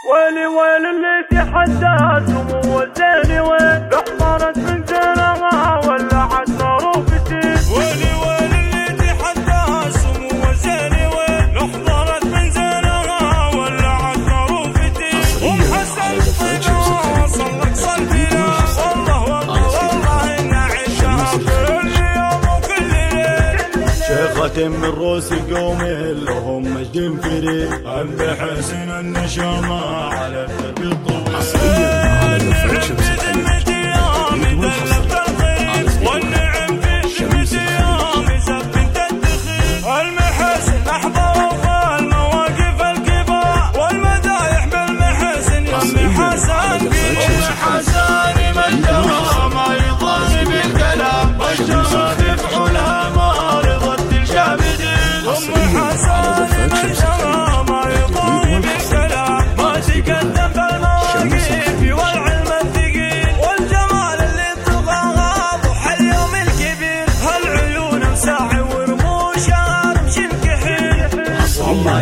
ويلي ويل اللي تحدى سمو الزين وين احضرت من زينها ولعت نار وفتيل. ويلي ويل اللي تحدى سمو الزين وين احضرت من زينها ولعت نار وفتيل. ام حسن طيبة صلك صلبنا والله والله إن عشها كل يوم وكل ليل. شيخة من روس قومي لهم مجد فريد عند حسن النشامة على الدرب الطويل. النعم في ذمتي يوم ذلبت الخيل والنعم في ذمتي يوم زبت الدخيل. المحاسن احضروا في المواقف الكبار والمدايح بالمحاسن يم حسن فيه. حسن مجدها ما يضاهي بالكلام واشترى بفعلها معارضة الجامدين. ام حسن مجدها ما يضاهي بالكلام ما تقدم بالمواقف والعلم الثقيل والجمال اللي تبغاه ضحى اليوم الكبير. هالعيون مساعي ورموشها رمش الكحيل. والله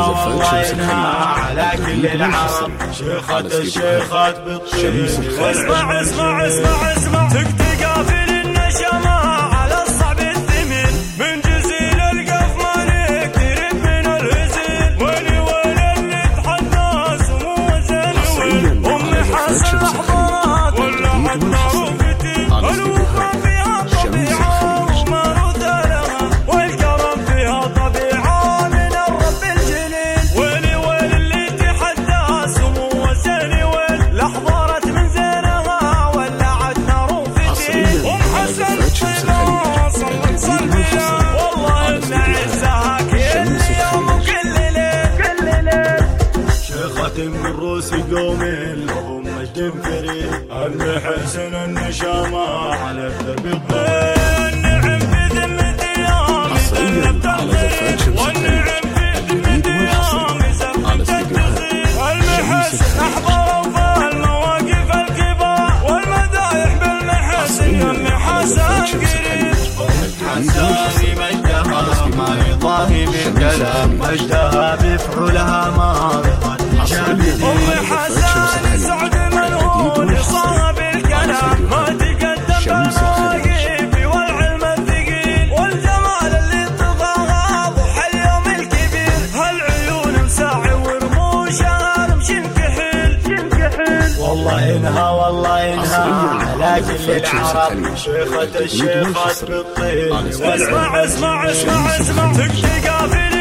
ينهى على كل العرب شيخة الشيخات بالطيب. اسمع اسمع اسمع اسمع تقتقى في النشمة على الصعب الثمين من جزيل القف ما نقترب من الهزيل. ويلي ويل اللي تحدى سمو الزين ام حسن احضرت ولعت نار وفتيل. الوفا فيها طبيعة وما رد لها والكرم فيها طبيعة من الرب الجليل. ويلي ويل اللي تحدى سمو الزين وين لحضرت من زينها ولعت نار وفتيل. ام حسن طيبة صلت صلبنا والله ان عزها كل يوم وكل ليل. شيخة من روس قومي لهم مجد فريد عند حسن النشامة على الدرب الطويل. النعم في ذمتي يوم ذلبت الخيل والنعم في ذمتي يوم زبت الدخيل. المحاسن احضروا في المواقف الكبار والمدايح بالمحاسن يم حسن قريب. حسن مجدها ما يضاهي بالكلام مجدها بفعلها معارضة الجامدين. ام حسن سعد منهون صاب الكلام ما تقدم بالمواقف والعلم الثقيل والجمال اللي تبغاه ضحى اليوم الكبير. هالعيون مساعي ورموشها رمش الكحيل. والله ينهى على كل العرب شيخة الشيخات بالطيب. اسمع اسمع اسمع اسمع تقتقى في